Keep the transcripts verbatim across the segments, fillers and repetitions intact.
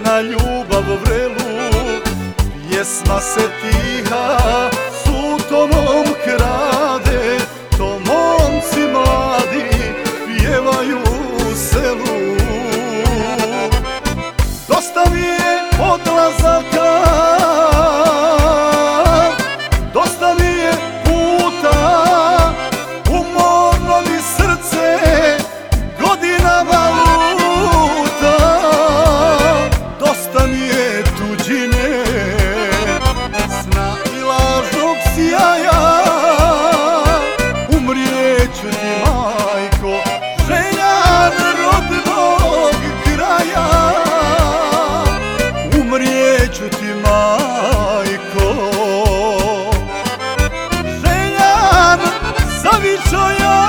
na ljubav vrelu. Pjesma se tiha sutonom krade, to momci mladi pjevaju u selu. Dosta mi je odlazaka, dosta mi je puta, umorno mi srce godinama luta. Dosta mi je tuđine, sna i lažnog sjaja, umrijeću ti majko, željan rodnog kraja. Umrijeću ti majko, željan zavičaja.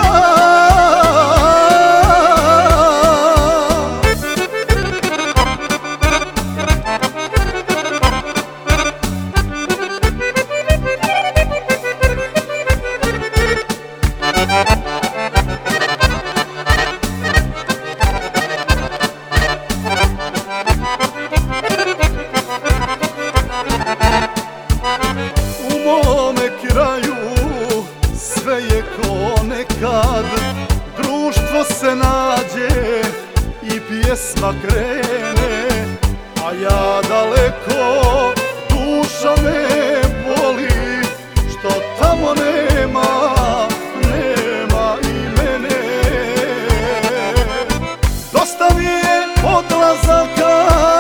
U mome kraju sve je ko nekad, društvo se nađe i pjesma krene, a ja daleko, duša me boli, što tamo nema, nema i mene. Dosta mi je odlazaka,